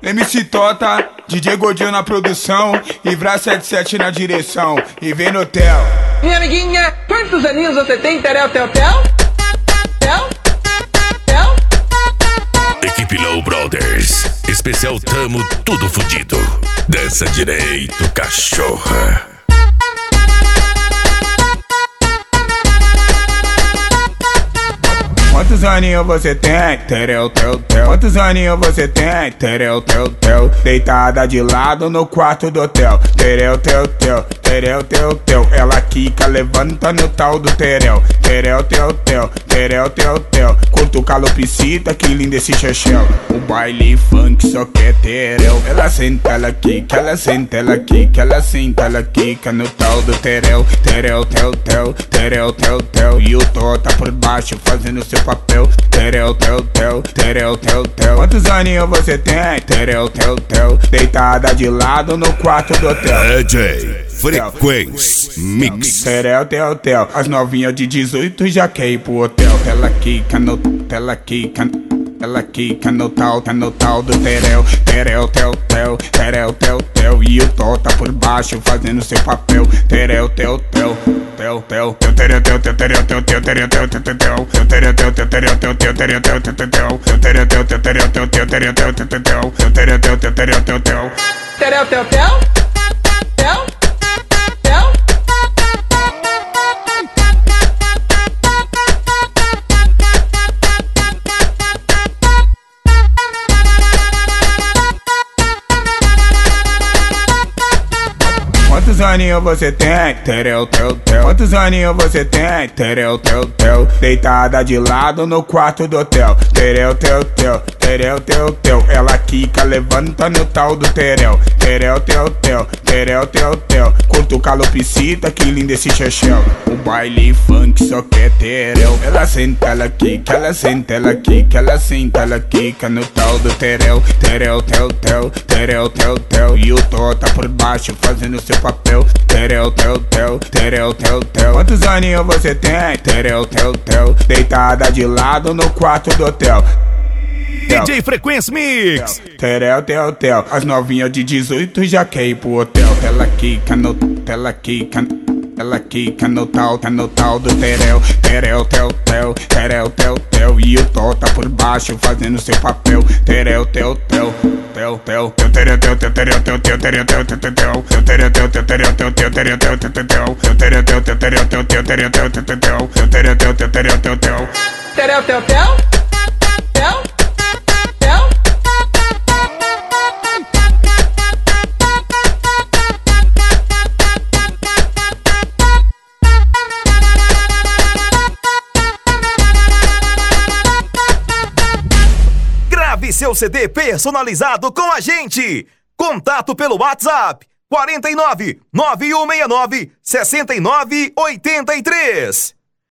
MC Tota, DJ Godinho na produção e Vrá 77 na direção. E vem no hotel. Minha amiguinha, quantos aninhos você tem, Terel, tel, tel? Tel? Tel? Equipe Low Brothers, especial Tamo Tudo Fudido. Dança direito, cachorra. Quantos aninhos você tem? Terel, tel, tel. Quantos aninhos você tem? Terel, tel, tel. Deitada de lado no quarto do hotel. Terel, tel, tel. Terel, tel, tel. Ela quica, levanta no tal do terel. Terel, tel, tel. Terel, tel, tel. Curto calopsita, que lindo esse chachel. O baile funk só quer terel. Ela senta, ela quica, ela senta, ela quica, ela senta, ela quica no tal do terel. Terel, tel, tel. Terel, tel, tel. E o Tota por baixo fazendo seu papel. Terel, tel, tel. Terel, tel, tel. Quantos aninhos você tem? Terel, tel, tel. Deitada de lado no quarto do hotel. DJ Frequência Mix. Terel, tel, tel. As novinhas de 18 já quer ir pro hotel. Ela quica no... Ela quica... Ela quica no tal do terel. Terel, tel, tel. Terel, tel, tel. E o Tota por baixo fazendo seu papel. Terel, tel, tel. Tel, tel. Terel, tel, tel, terel, tel, tel, terel, tel, tel, tel, tel. Terel, tel, tel, terel, tel, tel, terel, tel, tel, tel, tel. Terel, tel, tel, terel, tel, tel, terel, tel, tel, tel, tel. Terel, tel, tel, terel, tel, tel. Terel, tel, tel? Tel? Tel? Quantos aninhos você tem? Terel, tel, tel. Quantos aninhos você tem? Terel, tel, tel. Deitada de lado no quarto do hotel. Terel, tel, tel. Terel, tel, tel. Ela quica, levanta no tal do terel. Terel, tel, tel. Terel, tel, tel. Curto calopsita, que lindo esse chachel. O baile funk só quer terel. Ela senta, ela quica, ela senta, ela quica, ela senta, ela quica no tal do terel. Terel, tel, tel. Terel, tel, tel. E o Tota por baixo fazendo seu papel. Terel, tel, tel. Terel, tel, tel. Quantos aninhos você tem? Terel, tel, tel. Deitada de lado no quarto do hotel. DJ Frequência Mix. Terel, tel, tel. As novinhas de 18 já quer ir pro hotel. Ela quica no... Ela quica... Ela quica no tal do terel. Terel, tel, tel. Terel, tel, tel. E o Tota por baixo fazendo seu papel. Terel, tel, tel. Tel, tel. Terel, tel, tel, terel, tel, tel, terel, tel, tel, tel, tel. Terel, tel, tel, terel, tel, tel, terel, tel, tel, tel, tel. Terel, tel, tel, terel, tel, tel, terel, tel, tel, tel, tel. Terel, tel, tel, terel, tel, tel. Terel, tel, tel? Tel? Tel? Grave seu CD personalizado com a gente. Contato pelo WhatsApp 49 9169 6983.